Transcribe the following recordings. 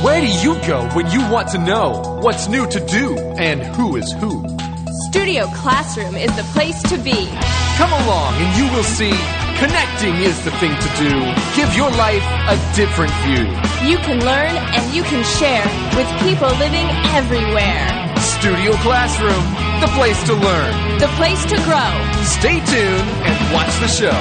Where do you go when you want to know what's new to do and who is who? Studio Classroom is the place to be. Come along and you will see connecting is the thing to do. Give your life a different view. You can learn and you can share with people living everywhere. Studio Classroom, the place to learn. The place to grow. Stay tuned and watch the show.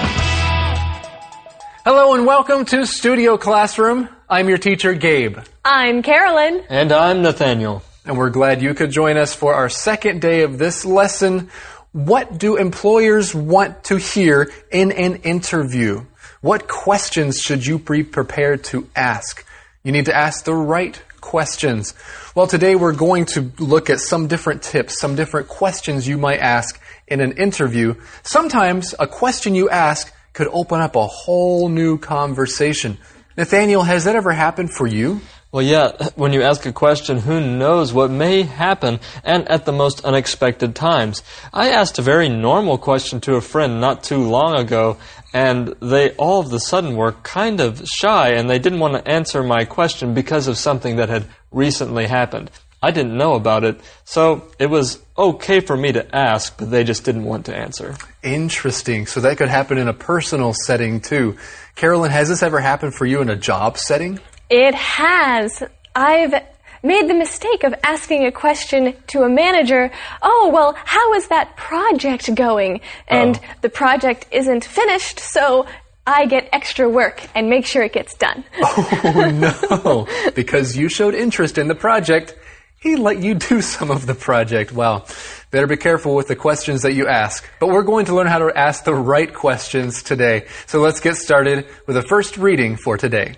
Hello and welcome to Studio Classroom. I'm your teacher, Gabe. I'm Carolyn. And I'm Nathaniel. And we're glad you could join us for our second day of this lesson. What do employers want to hear in an interview? What questions should you be prepared to ask? You need to ask the right questions. Well, today we're going to look at some different tips, some different questions you might ask in an interview. Sometimes a question you ask could open up a whole new conversation. Nathaniel, has that ever happened for you? Well, yeah, when you ask a question, who knows what may happen, and at the most unexpected times. I asked a very normal question to a friend not too long ago, and they all of a sudden were kind of shy, and they didn't want to answer my question because of something that had recently happened. I didn't know about it, so it was okay for me to ask, but they just didn't want to answer. Interesting. So that could happen in a personal setting too. Carolyn, has this ever happened for you in a job setting? It has. I've made the mistake of asking a question to a manager, oh, well, how is that project going? And the project isn't finished, so I get extra work and make sure it gets done. Oh, no. Because you showed interest in the project, he let you do some of the project. Wow. Better be careful with the questions that you ask. But we're going to learn how to ask the right questions today. So let's get started with the first reading for today.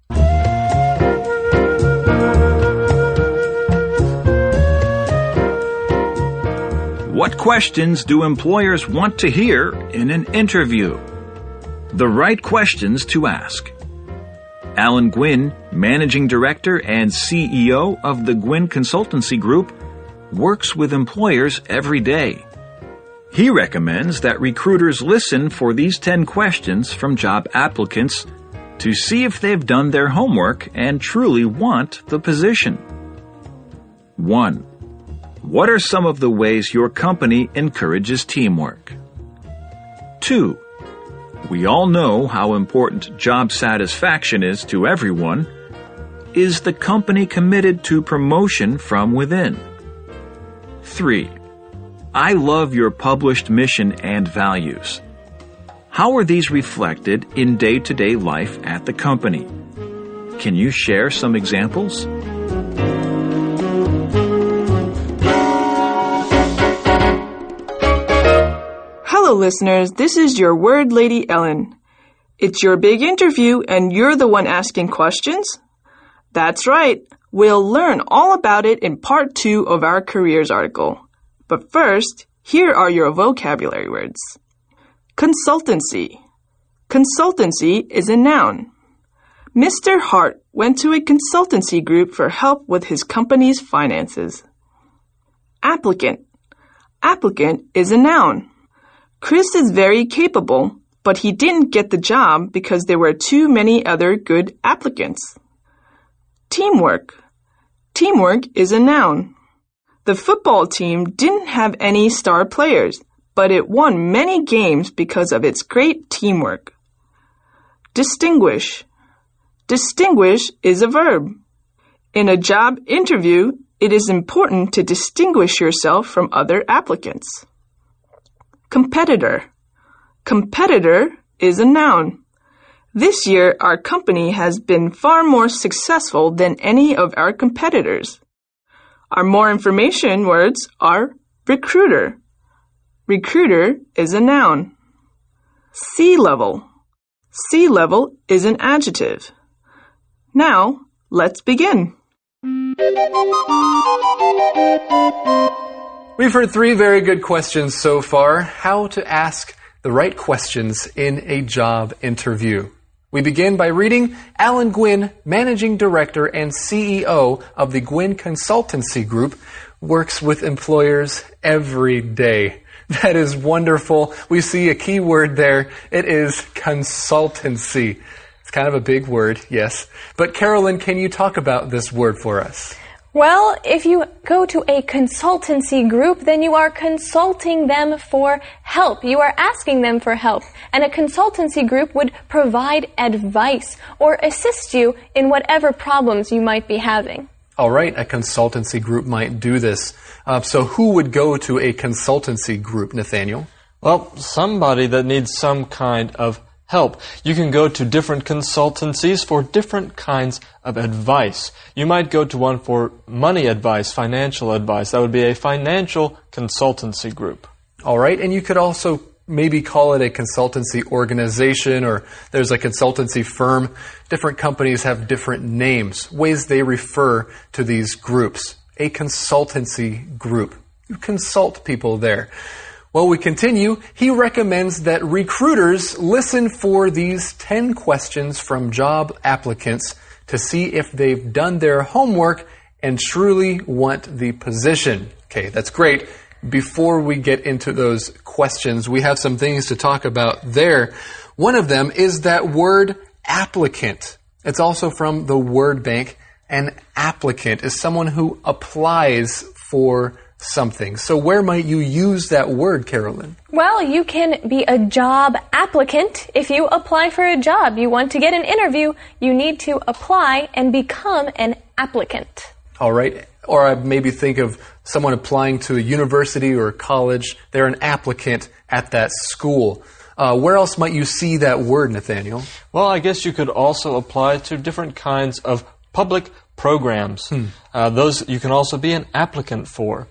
What questions do employers want to hear in an interview? The right questions to ask. Alan Gwynn, Managing Director and CEO of the Gwynn Consultancy Group, works with employers every day. He recommends that recruiters listen for these 10 questions from job applicants to see if they've done their homework and truly want the position. 1. What are some of the ways your company encourages teamwork? 2. We all know how important job satisfaction is to everyone. Is the company committed to promotion from within? 3. I love your published mission and values. How are these reflected in day-to-day life at the company? Can you share some examples? Hello, listeners. This is your Word Lady Ellen. It's your big interview, and you're the one asking questions? That's right. We'll learn all about it in Part 2 of our Careers article. But first, here are your vocabulary words. Consultancy. Consultancy is a noun. Mr. Hart went to a consultancy group for help with his company's finances. Applicant. Applicant is a noun. Chris is very capable, but he didn't get the job because there were too many other good applicants. Teamwork. Teamwork is a noun. The football team didn't have any star players, but it won many games because of its great teamwork. Distinguish. Distinguish is a verb. In a job interview, it is important to distinguish yourself from other applicants. Competitor. Competitor is a noun. This year, our company has been far more successful than any of our competitors. Our more information words are recruiter. Recruiter is a noun. Sea level. Sea level is an adjective. Now, let's begin. We've heard 3 very good questions so far. How to ask the right questions in a job interview. We begin by reading Alan Gwynn, Managing Director and CEO of the Gwynn Consultancy Group, works with employers every day. That is wonderful. We see a key word there. It is consultancy. It's kind of a big word, yes. But Carolyn, can you talk about this word for us? Well, if you go to a consultancy group, then you are consulting them for help. You are asking them for help. And a consultancy group would provide advice or assist you in whatever problems you might be having. All right, a consultancy group might do this. So who would go to a consultancy group, Nathaniel? Well, somebody that needs some kind of help. You can go to different consultancies for different kinds of advice. You might go to one for money advice, financial advice. That would be a financial consultancy group. All right, and you could also maybe call it a consultancy organization, or there's a consultancy firm. Different companies have different names, ways they refer to these groups. A consultancy group. You consult people there. Well, we continue. He recommends that recruiters listen for these 10 questions from job applicants to see if they've done their homework and truly want the position. Okay, that's great. Before we get into those questions, we have some things to talk about there. One of them is that word applicant. It's also from the word bank. An applicant is someone who applies for something. So where might you use that word, Carolyn? Well, you can be a job applicant if you apply for a job. You want to get an interview, you need to apply and become an applicant. All right. Or I maybe think of someone applying to a university or a college. They're an applicant at that school. Where else might you see that word, Nathaniel? Well, I guess you could also apply to different kinds of public programs. Those you can also be an applicant for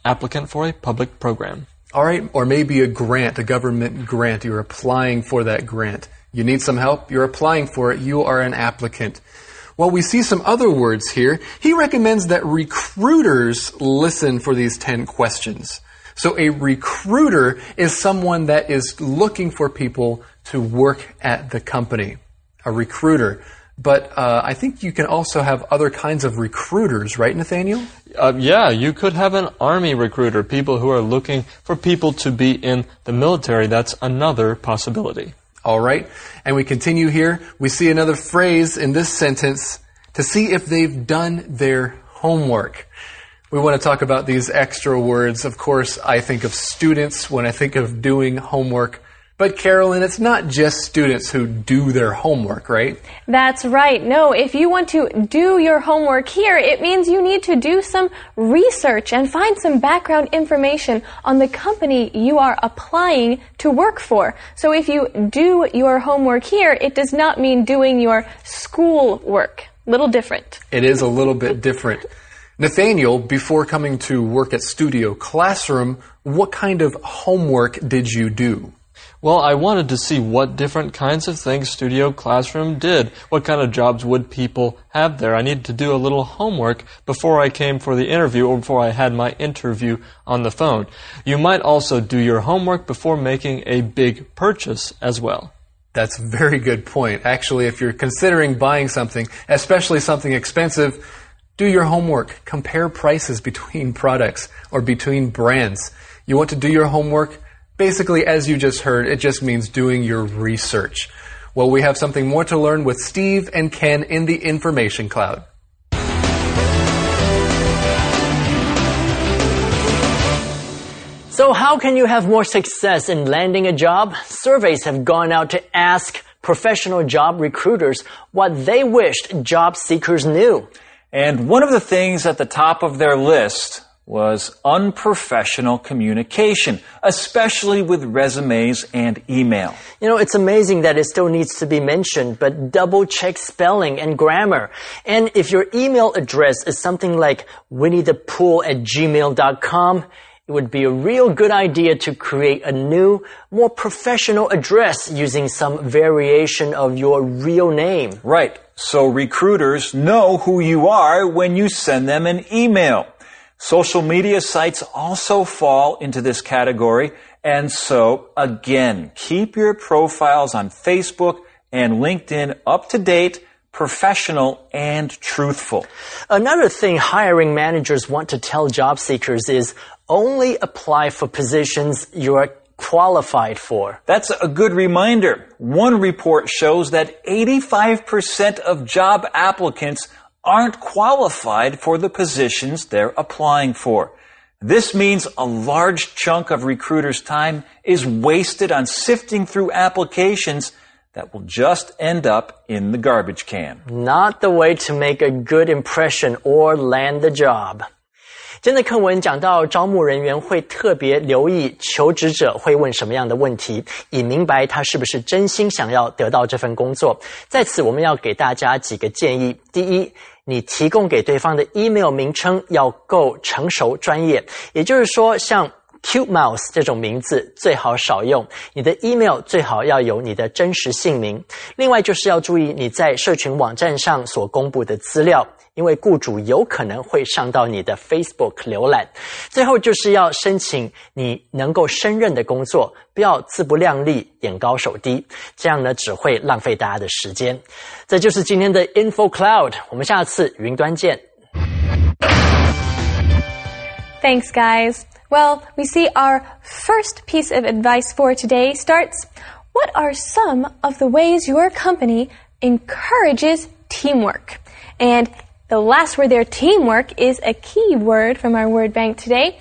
a public program. All right, or maybe a grant, a government grant. You're applying for that grant. You need some help, you're applying for it, you are an applicant. Well, we see some other words here. He recommends that recruiters listen for these 10 questions. So a recruiter is someone that is looking for people to work at the company. A recruiter. But I think you can also have other kinds of recruiters, right, Nathaniel? Yeah, you could have an army recruiter, people who are looking for people to be in the military. That's another possibility. All right. And we continue here. We see another phrase in this sentence, to see if they've done their homework. We want to talk about these extra words. Of course, I think of students when I think of doing homework. But Carolyn, it's not just students who do their homework, right? That's right. No, if you want to do your homework here, it means you need to do some research and find some background information on the company you are applying to work for. So if you do your homework here, it does not mean doing your school work. Little different. It is a little bit different. Nathaniel, before coming to work at Studio Classroom, what kind of homework did you do? Well, I wanted to see what different kinds of things Studio Classroom did. What kind of jobs would people have there? I needed to do a little homework before I came for the interview or before I had my interview on the phone. You might also do your homework before making a big purchase as well. That's a very good point. Actually, if you're considering buying something, especially something expensive, do your homework. Compare prices between products or between brands. You want to do your homework? Basically, as you just heard, it just means doing your research. Well, we have something more to learn with Steve and Ken in the Information Cloud. So how can you have more success in landing a job? Surveys have gone out to ask professional job recruiters what they wished job seekers knew. And one of the things at the top of their list was unprofessional communication, especially with resumes and email. You know, it's amazing that it still needs to be mentioned, but double check spelling and grammar. And if your email address is something like winniethepool@gmail.com, it would be a real good idea to create a new, more professional address using some variation of your real name. Right. So recruiters know who you are when you send them an email. Social media sites also fall into this category, and so, again, keep your profiles on Facebook and LinkedIn up to date, professional, and truthful. Another thing hiring managers want to tell job seekers is only apply for positions you're qualified for. That's a good reminder. One report shows that 85% of job applicants aren't qualified for the positions they're applying for. This means a large chunk of recruiters' time is wasted on sifting through applications that will just end up in the garbage can. Not the way to make a good impression or land the job. 今天的课文讲到招募人员会特别留意求职者会问什么样的问题，以明白他是不是真心想要得到这份工作。在此我们要给大家几个建议。第一，你提供给对方的 email 名称要够成熟专业，也就是说像Cute Mouse 这种名字最好少用，你的 email 最好要有你的真实姓名。另外就是要注意你在社群网站上所公布的资料，因为雇主有可能会上到你的 Facebook 浏览。最后就是要申请你能够胜任的工作，不要自不量力、眼高手低，这样呢只会浪费大家的时间。这就是今天的 Info Cloud， 我们下次云端见。 Thanks, guys. Well, we see our first piece of advice for today starts, what are some of the ways your company encourages teamwork? And the last word there, teamwork, is a key word from our word bank today.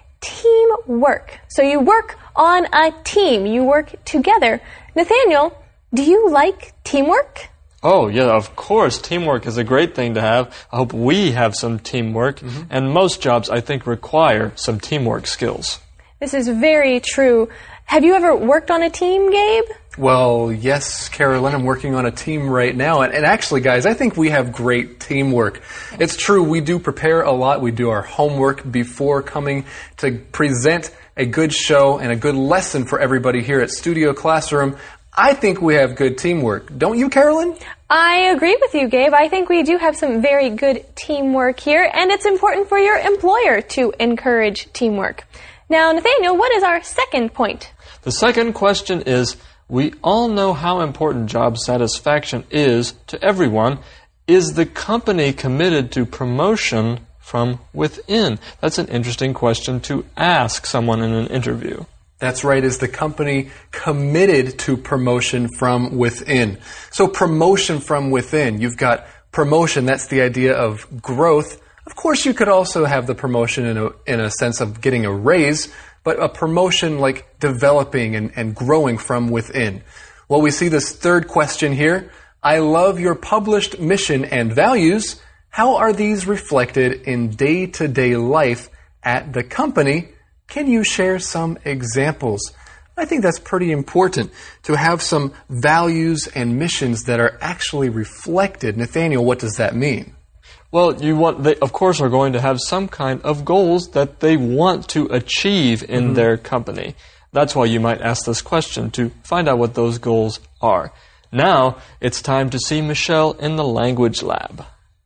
Teamwork. So you work on a team. You work together. Nathaniel, do you like teamwork? Oh, yeah, of course. Teamwork is a great thing to have. I hope we have some teamwork. And most jobs, I think, require some teamwork skills. This is very true. Have you ever worked on a team, Gabe? Well, yes, Carolyn, I'm working on a team right now. And actually, guys, I think we have great teamwork. It's true, we do prepare a lot. We do our homework before coming to present a good show and a good lesson for everybody here at Studio Classroom. I think we have good teamwork. Don't you, Carolyn? I agree with you, Gabe. I think we do have some very good teamwork here, and it's important for your employer to encourage teamwork. Now, Nathaniel, what is our second point? The second question is, we all know how important job satisfaction is to everyone. Is the company committed to promotion from within? That's an interesting question to ask someone in an interview. That's right. Is the company committed to promotion from within? So promotion from within. You've got promotion. That's the idea of growth. Of course, you could also have the promotion in a sense of getting a raise, but a promotion like developing and growing from within. Well, we see this third question here. I love your published mission and values. How are these reflected in day-to-day life at the company? Can you share some examples? I think that's pretty important to have some values and missions that are actually reflected. Nathaniel, what does that mean? Well, they of course are going to have some kind of goals that they want to achieve in their company. That's why you might ask this question, to find out what those goals are. Now, it's time to see Michelle in the language lab.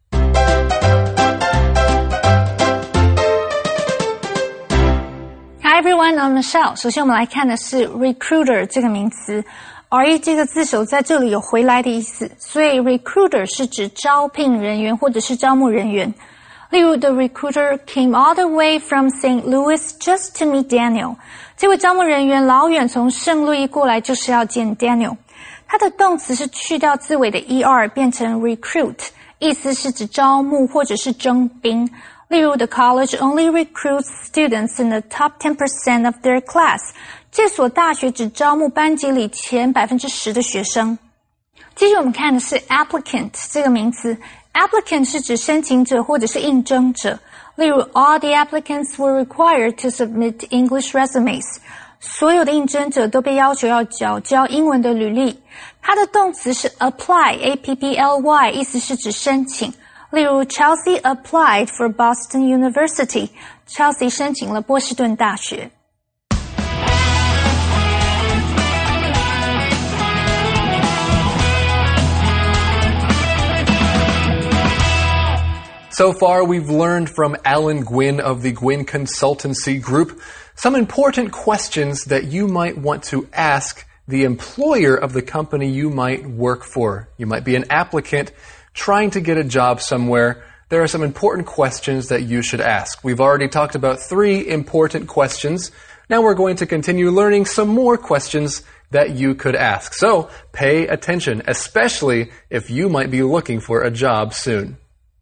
Hi everyone, I'm Michelle. 首先我们来看的是 recruiter 这个名词。re 这个字首在这里有回来的意思，所以 recruiter 是指招聘人员或者是招募人员。例如 the recruiter came all the way from St. Louis just to meet Daniel. 这位招募人员老远从圣路易过来就是要见 Daniel。它的动词是去掉字尾的 er 变成 recruit， 意思是指招募或者是征兵。例如 the college only recruits students in the top 10% of their class. 这所大学只招募班级里前 10% 的学生。接着我们看的是 applicant 这个名词。applicant 是指申请者或者是应征者。例如 all the applicants were required to submit English resumes. 所有的应征者都被要求要缴交英文的履历。它的动词是 apply, A-P-P-L-Y, 意思是指申请。例如 Chelsea applied for Boston University. Chelsea 申请了波士顿大学。 So far, we've learned from Alan Gwynn of the Gwynn Consultancy Group some important questions that you might want to ask the employer of the company you might work for. You might be an applicant trying to get a job somewhere. There are some important questions that you should ask. We've already talked about 3 important questions. Now we're going to continue learning some more questions that you could ask. So pay attention, especially if you might be looking for a job soon.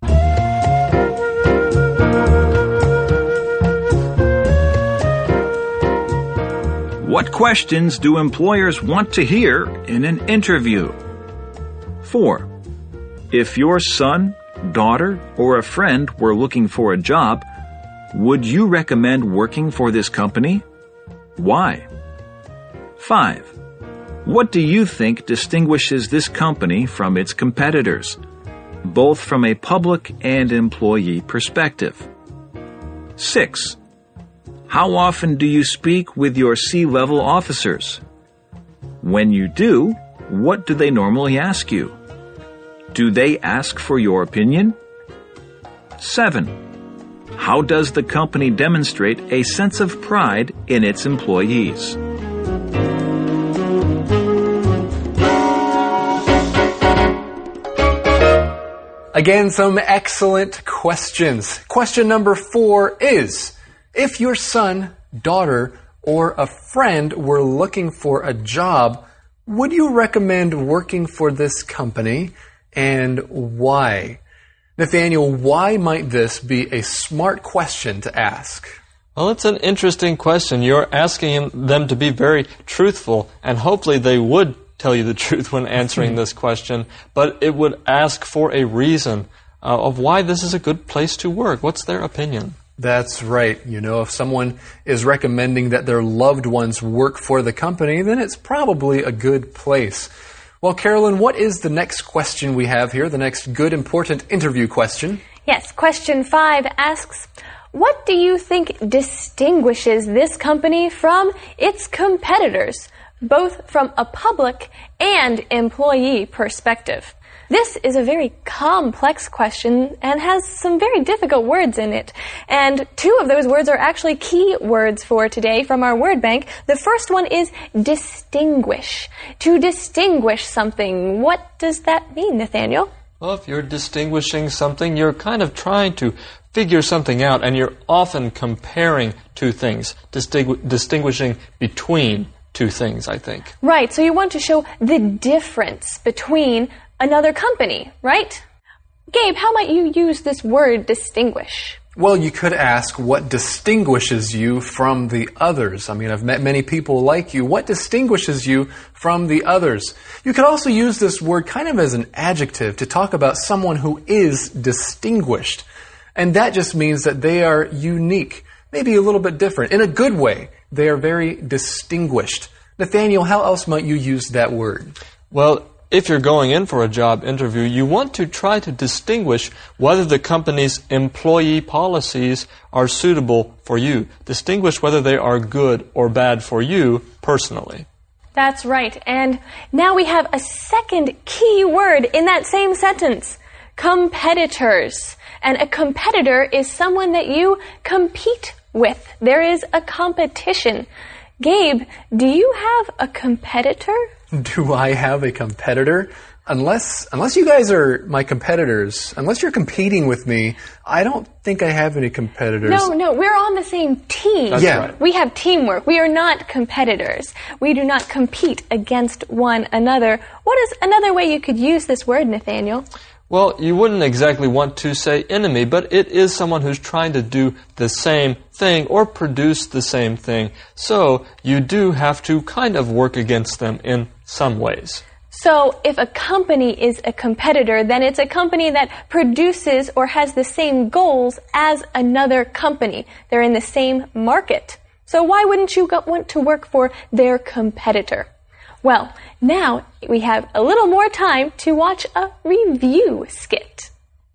What questions do employers want to hear in an interview? 4. If your son, daughter, or a friend were looking for a job, would you recommend working for this company? Why? 5. What do you think distinguishes this company from its competitors, both from a public and employee perspective? 6. How often do you speak with your C-level officers? When you do, what do they normally ask you? Do they ask for your opinion? 7. How does the company demonstrate a sense of pride in its employees? Again, some excellent questions. Question number 4 is, if your son, daughter, or a friend were looking for a job, would you recommend working for this company, and why? Nathaniel, why might this be a smart question to ask? Well, it's an interesting question. You're asking them to be very truthful, and hopefully they would tell you the truth when answering this question, but it would ask for a reason of why this is a good place to work. What's their opinion? That's right. You know, if someone is recommending that their loved ones work for the company, then it's probably a good place. Well, Carolyn, what is the next question we have here, the next good, important interview question? Yes, question 5 asks, what do you think distinguishes this company from its competitors, both from a public and employee perspective? This is a very complex question and has some very difficult words in it. And 2 of those words are actually key words for today from our word bank. The first one is distinguish. To distinguish something. What does that mean, Nathaniel? Well, if you're distinguishing something, you're kind of trying to figure something out, and you're often comparing 2 things, distinguishing between 2 things, I think. Right, so you want to show the difference between another company, right? Gabe, how might you use this word distinguish? Well, you could ask what distinguishes you from the others. I mean, I've met many people like you. What distinguishes you from the others? You could also use this word kind of as an adjective to talk about someone who is distinguished. And that just means that they are unique, maybe a little bit different. In a good way, they are very distinguished. Nathaniel, how else might you use that word? Well, if you're going in for a job interview, you want to try to distinguish whether the company's employee policies are suitable for you. Distinguish whether they are good or bad for you personally. That's right. And now we have a second key word in that same sentence. Competitors. And a competitor is someone that you compete with. There is a competition. Gabe, do you have a competitor? Do I have a competitor? Unless you guys are my competitors, unless you're competing with me, I don't think I have any competitors. No, we're on the same team. That's right. We have teamwork. We are not competitors. We do not compete against one another. What is another way you could use this word, Nathaniel? Well, you wouldn't exactly want to say enemy, but it is someone who's trying to do the same thing or produce the same thing. So you do have to kind of work against them in some ways. So if a company is a competitor, then it's a company that produces or has the same goals as another company. They're in the same market. So why wouldn't you want to work for their competitor? Well, now we have a little more time to watch a review skit.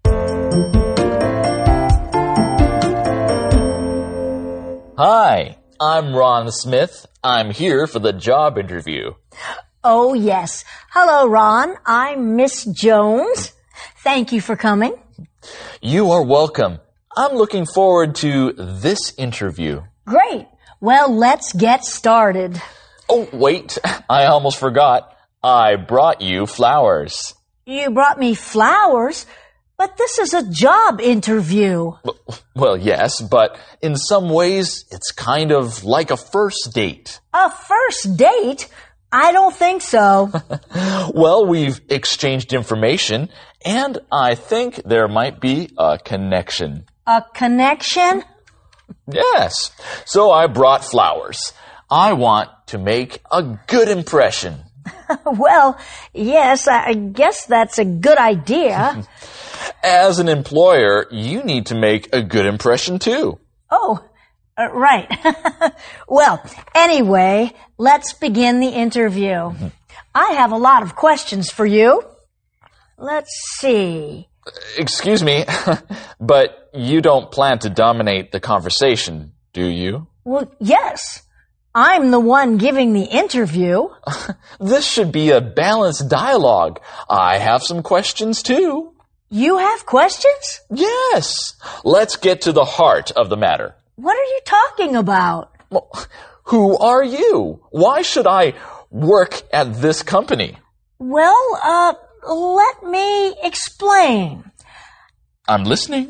Hi, I'm Ron Smith. I'm here for the job interview. Oh, yes. Hello, Ron. I'm Miss Jones. Thank you for coming. You are welcome. I'm looking forward to this interview. Great. Well, let's get started. Oh, wait. I almost forgot. I brought you flowers. You brought me flowers? But this is a job interview. Well, yes, but in some ways, it's kind of like a first date. A first date? I don't think so. Well, we've exchanged information, and I think there might be a connection. A connection? Yes. So I brought flowers. I want to make a good impression. Well, yes, I guess that's a good idea. As an employer, you need to make a good impression too. Oh, right. Well, anyway, let's begin the interview. I have a lot of questions for you. Let's see. Excuse me, but you don't plan to dominate the conversation, do you? Well, yes. I'm the one giving the interview. This should be a balanced dialogue. I have some questions too. You have questions? Yes. Let's get to the heart of the matter. What are you talking about? Well, who are you? Why should I work at this company? Well, let me explain. I'm listening.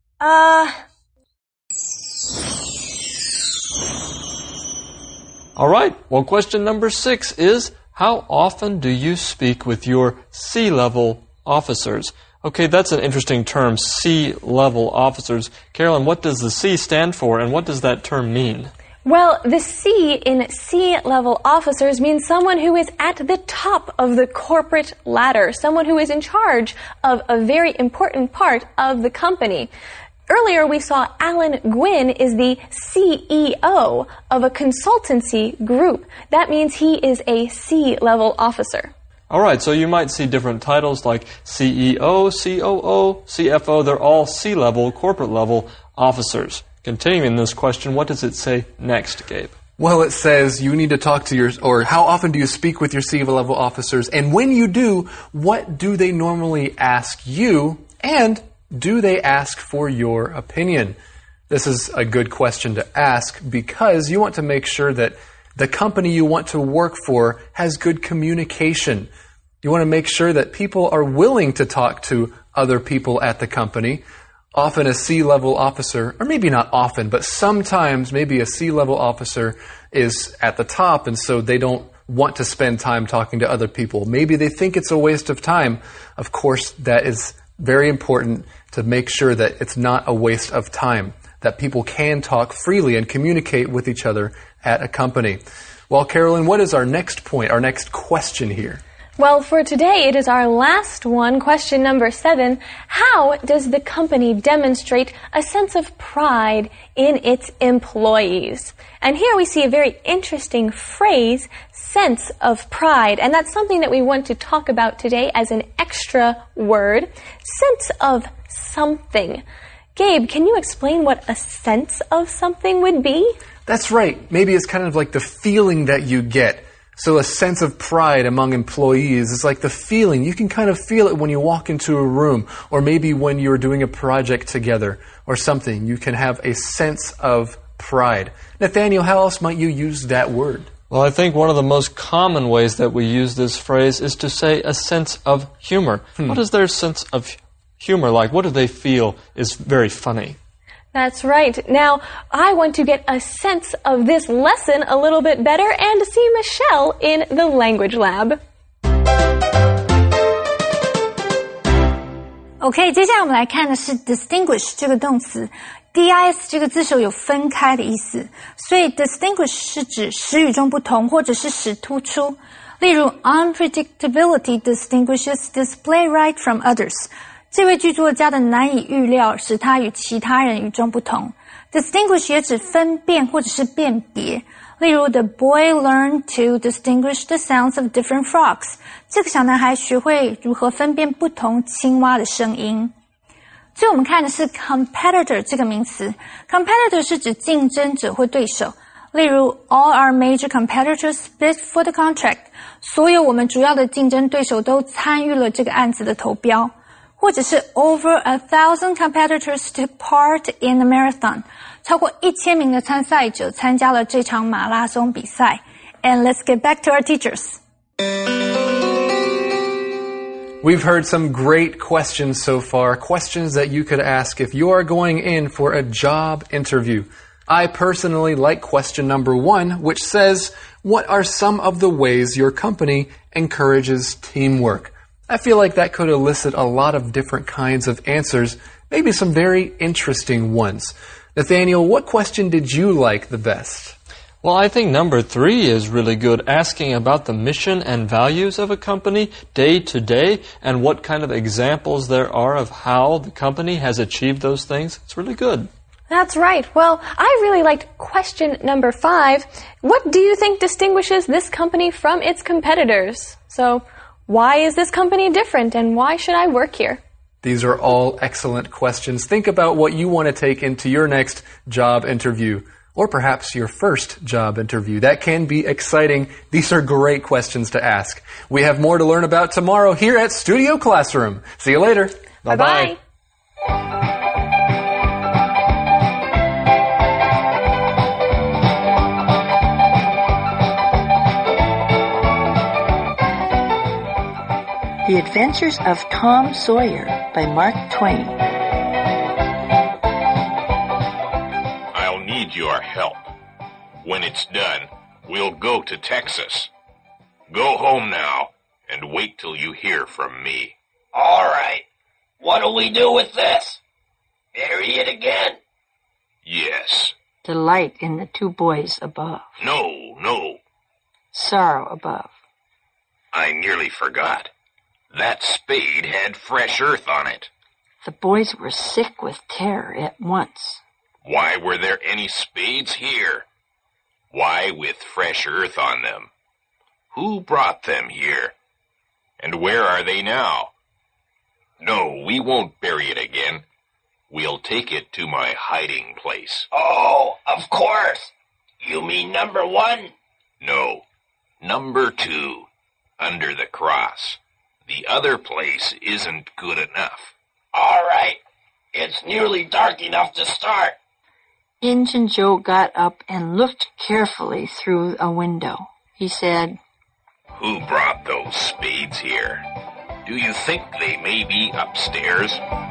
All right. Well, question number 6 is, how often do you speak with your C-level officers? Okay, that's an interesting term, C-level officers. Carolyn, what does the C stand for, and what does that term mean? Well, the C in C-level officers means someone who is at the top of the corporate ladder, someone who is in charge of a very important part of the company. Earlier, we saw Alan Gwynn is the CEO of a consultancy group. That means he is a C-level officer. All right, so you might see different titles like CEO, COO, CFO. They're all C-level, corporate level officers. Continuing this question, what does it say next, Gabe? Well, it says you need to talk to or how often do you speak with your C-level officers? And when you do, what do they normally ask you? And do they ask for your opinion? This is a good question to ask because you want to make sure that the company you want to work for has good communication. You want to make sure that people are willing to talk to other people at the company. Often a C-level officer, or maybe not often, but sometimes maybe a C-level officer is at the top and so they don't want to spend time talking to other people. Maybe they think it's a waste of time. Of course, that is very important to make sure that it's not a waste of time, that people can talk freely and communicate with each other at a company. Well, Carolyn, what is our next point, our next question here? Well, for today, it is our last one, question number 7. How does the company demonstrate a sense of pride in its employees? And here we see a very interesting phrase, sense of pride. And that's something that we want to talk about today as an extra word, sense of something. Gabe, can you explain what a sense of something would be? That's right. Maybe it's kind of like the feeling that you get. So a sense of pride among employees is like the feeling. You can kind of feel it when you walk into a room, or maybe when you're doing a project together or something. You can have a sense of pride. Nathaniel, how else might you use that word? Well, I think one of the most common ways that we use this phrase is to say a sense of humor. What is their sense of humor like? What do they feel is very funny? That's right. Now, I want to get a sense of this lesson a little bit better and see Michelle in the language lab. OK， 接下来我们来看的是 distinguish 这个动词。dis 这个字首有分开的意思，所以 distinguish 是指使与众不同，或者是使突出。例如 unpredictability distinguishes this playwright from others。这位剧作家的难以预料使他与其他人与众不同。Distinguish 也指分辨或者是辨别。例如 The boy learned to distinguish the sounds of different frogs. 这个小男孩学会如何分辨不同青蛙的声音。最后我们看的是 competitor 这个名词。Competitor 是指竞争者或对手。例如 All our major competitors bid for the contract. 所有我们主要的竞争对手都参与了这个案子的投标。或者是 over 1,000 competitors took part in the marathon. 超过1000名的参赛者参加了这场马拉松比赛。And let's get back to our teachers. We've heard some great questions so far, questions that you could ask if you are going in for a job interview. I personally like question number 1, which says, what are some of the ways your company encourages teamwork? I feel like that could elicit a lot of different kinds of answers, maybe some very interesting ones. Nathaniel, what question did you like the best? Well, I think number 3 is really good, asking about the mission and values of a company day to day and what kind of examples there are of how the company has achieved those things. It's really good. That's right. Well, I really liked question number 5. What do you think distinguishes this company from its competitors? So, why is this company different and why should I work here? These are all excellent questions. Think about what you want to take into your next job interview, or perhaps your first job interview. That can be exciting. These are great questions to ask. We have more to learn about tomorrow here at Studio Classroom. See you later. Bye-bye. The Adventures of Tom Sawyer by Mark Twain. I'll need your help. When it's done, we'll go to Texas. Go home now and wait till you hear from me. All right. What'll we do with this? Bury it again? Yes. Delight in the 2 boys above. No. Sorrow above. I nearly forgot. That spade had fresh earth on it. The boys were sick with terror at once. Why were there any spades here? Why with fresh earth on them? Who brought them here? And where are they now? No, we won't bury it again. We'll take it to my hiding place. Oh, of course. You mean number 1? No, number 2, under the cross. The other place isn't good enough. All right. It's nearly dark enough to start. Injun Joe got up and looked carefully through a window. He said, Who brought those spades here? Do you think they may be upstairs?